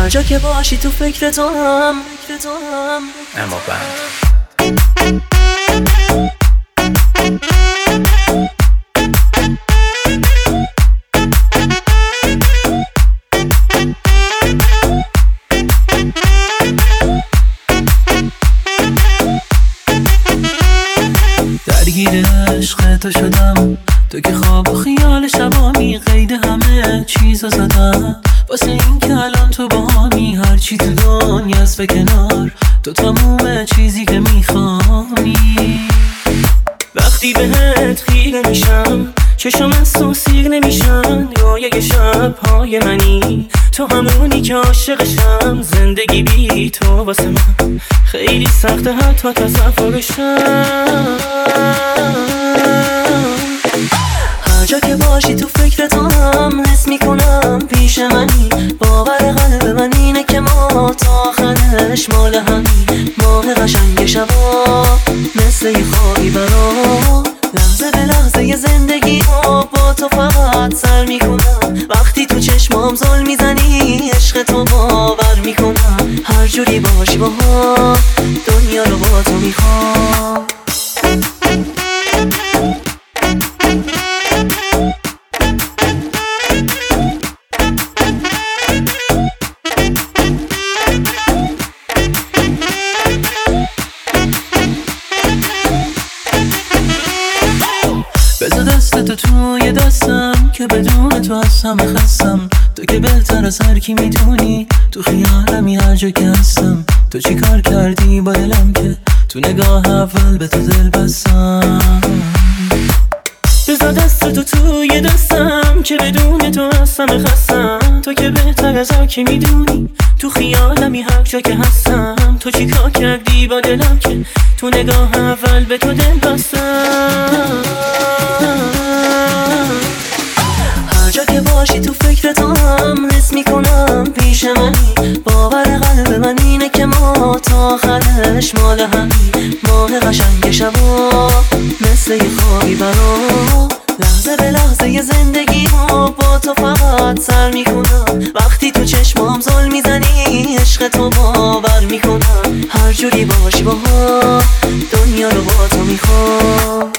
هر جا که باشی تو فکر تو هم اما بند درگیر عشق تو شدم، تو که خواب و خیال شبامی قید همه چیزا زدم، واسه این که الان تو باهامی، هرچی تو دنیاست به کنار، تو تموم چیزی که میخوامی. وقتی بهت خیره میشم چشم از تو سیر نمیشن، رویای شبهای منی، تو همونی که عاشقشم، زندگی بی تو واسه من خیلی سخته حتی تصورشم. هر جا که باشی تو فکر تو هم حس میکنم پیش منی، باور قلب من اینه که ما تا آخرش مال همی، ماه قشنگ شبا مثل یه خوابی برام، لحظه به لحظه یه زندگی با تو فقط سر میکنم، وقتی تو چشمام زل میزنی عشق تو باور میکنم، هر جوری باشی با دنیا رو با تو میخوام. بذار دستتو توی دستم که بدون تو از همه خستم، تو که بهتر از هر کی میدونی، تو خیالمی هر جا که هستم، تو چی کار کردی با دلم که تو نگاه اول به تو دل بستم. بذار دستتو توی دستم که بدون تو از همه خستم، تو که بهتر از هر کی میدونی، تو خیالمی هر جا که هستم، تو چی کار کردی با دلم که تو نگاه اول به تو دل بستم. هر جا که باشی تو فکر تو هم حس میکنم پیش منی، باور قلب من اینه که ما تا آخرش مال همی، ماه قشنگ شبا مثل یه خوابی برام، لحظه به لحظه یه زندگی با تو فقط سر میکنم، وقتی تو چشمام زل میزنی عشق تو باور میکنم، هر جوری باشی با دنیا رو با تو میخوام.